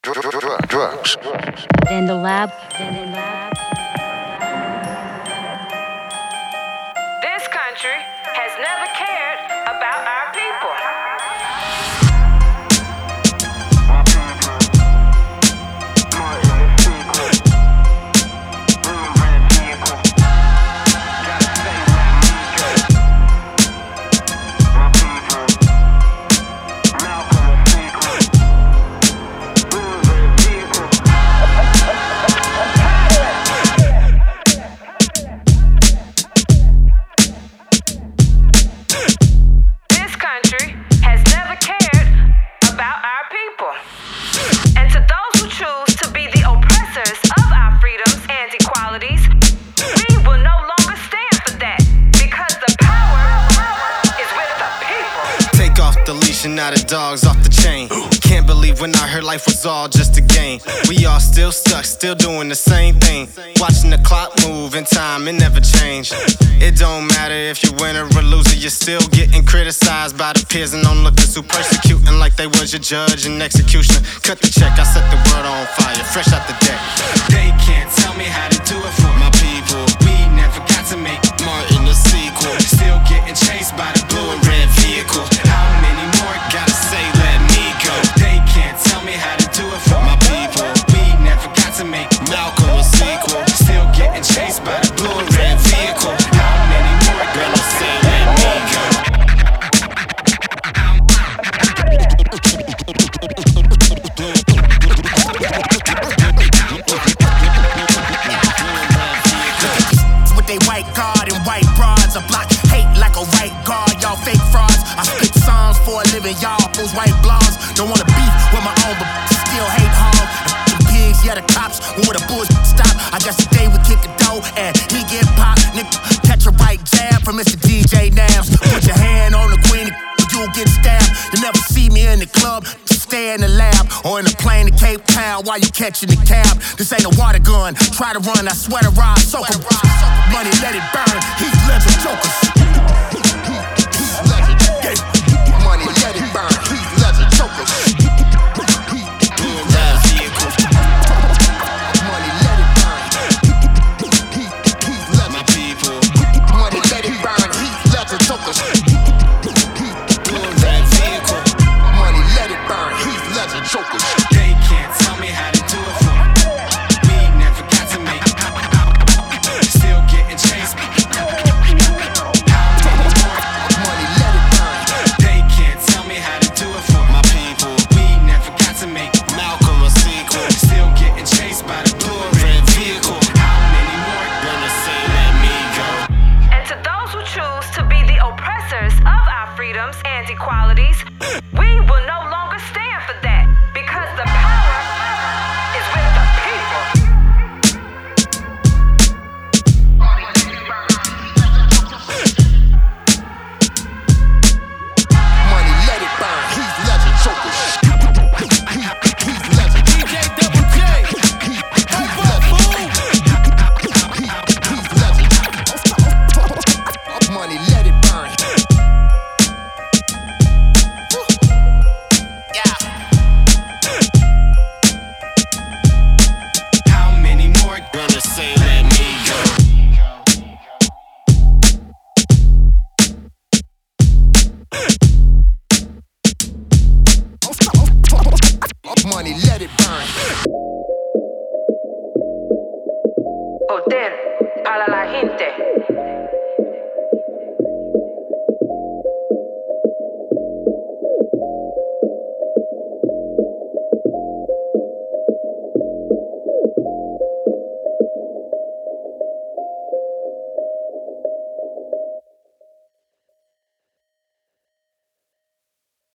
Drugs. In the lab. This country has never cared about our people. Now the dog's off the chain. Can't believe when I heard life was all just a game. We all still stuck, still doing the same thing. Watching the clock move in time, it never changed. It don't matter if you win or a loser, you're still getting criticized by the peers and onlookers who persecuting like they was your judge and executioner. Cut the check, I set the world on fire, fresh out the deck. They can't tell me how to do it for my people. We never got to make Martin a sequel. Still getting chased by the blue and red vehicle. How many more gotta say let me go? They can't tell me how to do it for my people. We never got to make Malcolm a sequel. Still getting chased by the blue and red vehicle. How many more gonna say let me go? With they white guard and white bras, a block hate like a right guard. Y'all fake frauds. I spit songs for a living, y'all. Those white blogs don't wanna beef with my own, but still hate hard. And pigs, yeah, the cops when the bullshit stop. I guess today we kick a dough and he get popped. Nigga, catch a right jab from Mr. DJ Nams. Put your hand on the queen, you'll get stabbed. You never see me in the club. Stay in the lab or in a plane to Cape Town while you catching the cab. This ain't a water gun. Try to run, I swear to ride, soak 'em. Money, let it burn. He's legend jokers. He's legend. Yeah. Money, let it burn. He's legend jokers. Money, let it burn. He's legend. My people. Money, let it burn. He's legend jokers. Chokers. They can't tell me how to do it for me. We never got to make. Still getting chased. How many more? Money, let it burn. They can't tell me how to do it for my people. We never got to make Malcolm a sequel. Still getting chased by the blue and red vehicle. How many more gonna say let me go? And to those who choose to be the oppressors of our freedoms and equalities, we will no longer stand for that. Because the power is with the people. Money, let it burn. He's legend chokers. He's legend. DJ Double J. He's legend. He's legend. Money, let it burn. Yeah. How many more gonna say let me go? Money, let it burn. Hotel para la gente.